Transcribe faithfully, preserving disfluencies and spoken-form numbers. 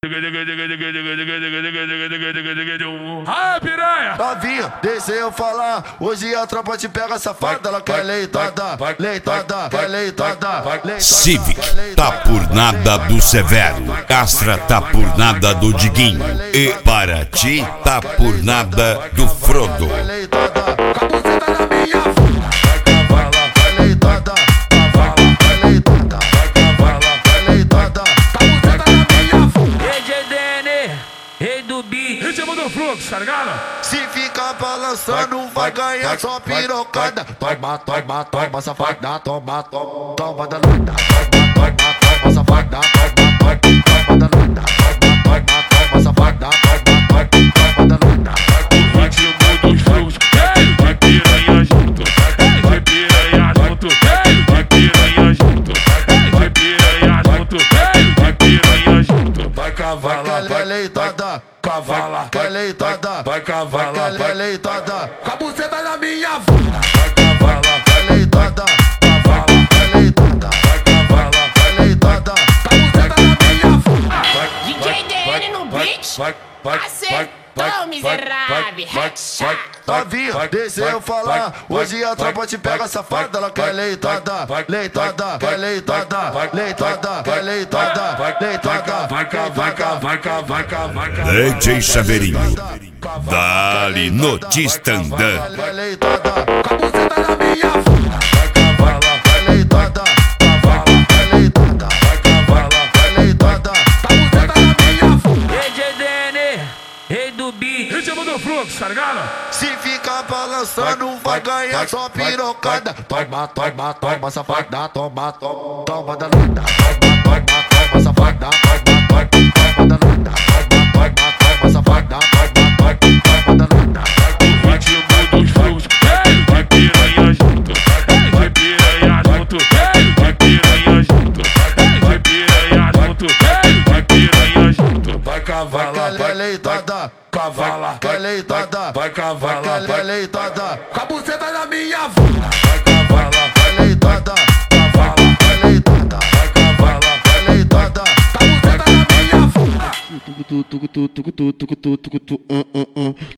Ah, piranha! Novinha, deixa eu falar. Hoje a tropa te pega safada. Ela quer leitada, leitada, quer leitada, leitada. Civic tá por nada do Severo, Castra tá por nada do Diguinho e Paraty tá por nada do Frodo. Cabuceta na minha funda. Vai leitada, cavala, vai leitada, cavala, vai leitada. Cabuceta na minha funda. Rei G D N, rei do beat. Ritmo do fluxo, tá ligado? Se ficar balançando, vai ganhar só pirocada. Toma, toma, toma, safada, toma, toma, toma da lunda. Toma, toma, toma, safada, toma, toma, toma da lunda. Toma, toma, toma, safada, toma, toma, toma da lunda. Ritmo dos fluxos, vai piranha junto, vai piranha junto, vai piranha junto, vai piranha junto, vai piranha junto. Vai cavala, vai leitada, cavala, vai leitada, vai cavala, vai leitada. Cabuceta na minha funda. Vai cavala, vai leitada, cavala, vai leitada, vai cavala, vai leitada. Cabuceta na minha funda. D J D N no beat. Acertou, miserável. Headshot. Novinha, deixa eu falar. Hoje a tropa te pega safada. Ela quer leitada, leitada, quer leitada, leitada, quer leitada, leitada. Vai cá, vai cá, vai cá, vai cá, vai cá. D J Chaveirinho, dali no Tistandã. Vai leitada, cabuceta na minha funda. Vai cavala, vai leitada, cavala, vai leitada, vai cavala, vai leitada. Cabuceta na minha funda. Rei G D N, rei do beat. Ritmo do fluxo, tá ligado? Se ficar balançando, vai ganhar só pirocada. Toma, toma, toma, safada, toma, toma, toma da lunda. Toma, toma, toma, safada, toma, toma, toma da lunda. Toma, toma, toma, safada, toma, toma, toma da lunda. Ritmo dos fluxos, vai piranha junto, vai piranha junto, vai piranha junto, vai piranha junto, vai piranha junto. Vai cavala, vai leitada, cavala, vai leitada, vai cavala, vai leitada. Cabuceta na minha funda. Vai cavala, vai leitada, cavala, vai leitada, vai cavala, vai leitada. Cabuceta na minha funda.